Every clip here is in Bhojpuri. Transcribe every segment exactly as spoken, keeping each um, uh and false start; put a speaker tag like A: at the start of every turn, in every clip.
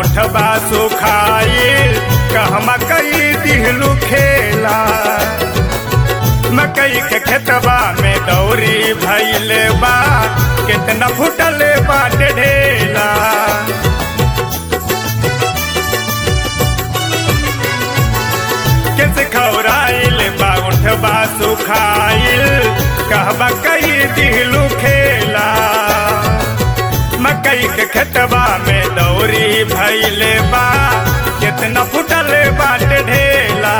A: उठबा सुखाइल कह मकई दिहलू खेला। मकई के खेतबा में दौरी भइले बा कितना फुटल बाट ढेला। किस खौराइल बा उठबा सुखाइल कह मकई दिहलू खेला। मकई के खेतबा में दौरी भइले बा कितना फुटल बाट ढेला।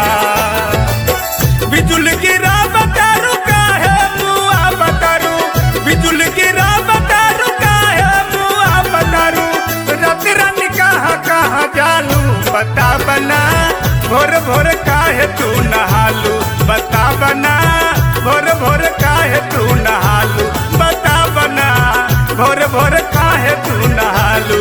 A: बिजुल गिरा बतारू काहे मुआ बतारू, बिजुल गिरा बतारू काहे मुआ बतारू। रात रानी कहाँ कहाँ जालू बता बना, भोर भोर काहे तू नहालू बता बना। भोर भोर काहे तू नहालू बता बना, भोर भोर काहे तू नहालू।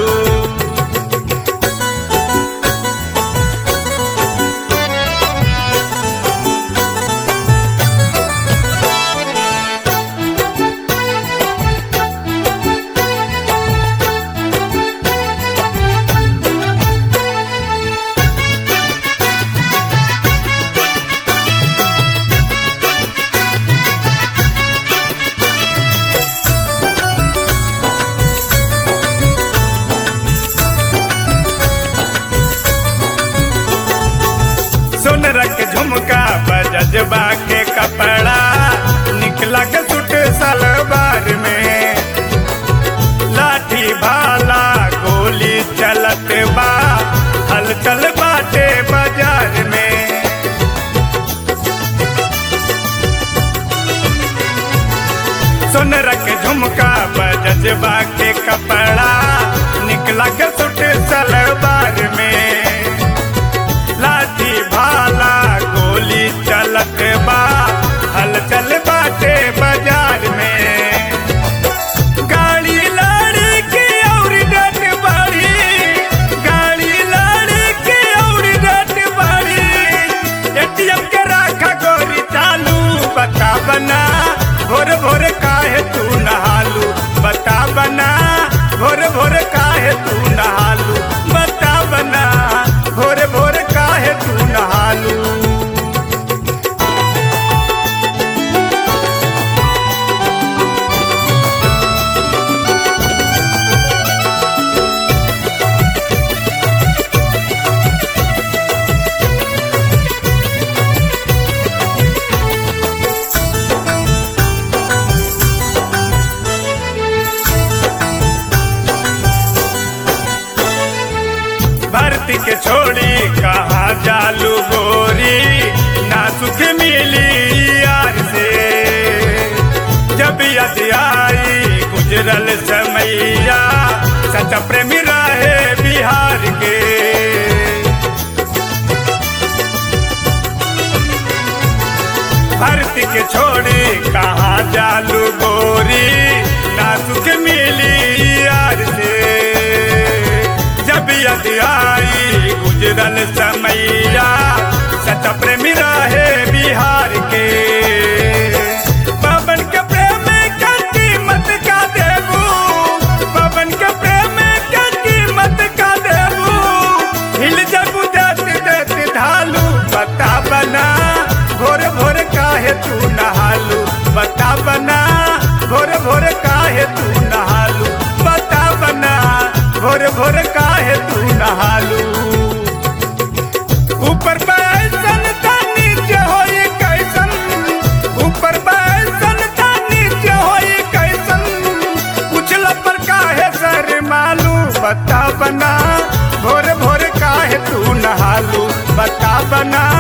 A: सोनरा के झुमका बजबा के कपड़ा निकला के सुट सलवार में। लाठी भाला गोली चलत बा हलचल बाटे बाजार में। सोनरा के झुमका बजबा के कपड़ा निकला के सुट सलवार में। लाठी भाला गोली चलत बा हलचल बाटे बाजार में। गाड़ी लड़ी की और डट बड़ी, गाड़ी लड़ी की और डट बड़ी। एटीएम के राखा गोरी चालू बता बना, भोर भोर काहे तू नहालू बता बना। भोर भोर काहे तू नहालू बता बना, भोर भोर काहे तू नहालू। भर्ती के छोड़ी कहाँ जालू गोरी, ना सुख मिली यार से। जब याद आई गुजरल समैया सच्चा प्रेमी रहे बिहार के। भर्ती के छोड़ी कहाँ जालू गोरी, ना सुख मिली यार से। जब याद आई गुजरल समैया सच्चा प्रेमी रहे बिहार के। पवन के प्रेम का कीमत का देबू, पवन के प्रेम का कीमत का देबू। हिल जबू देत देत ढालू बता बना, भोर भोर काहे तू नहालू बता बना। भोर भोर काहे तू नहालू बता बना, भोर भोर काहे तू नहालू। ऊपर बैसन ता नीचे होई कैसन, ऊपर बैसन ता नीचे होई कैसन। उछल पर काहे सर मालू बता बना, भोर भोर काहे तू नहालू बता बना।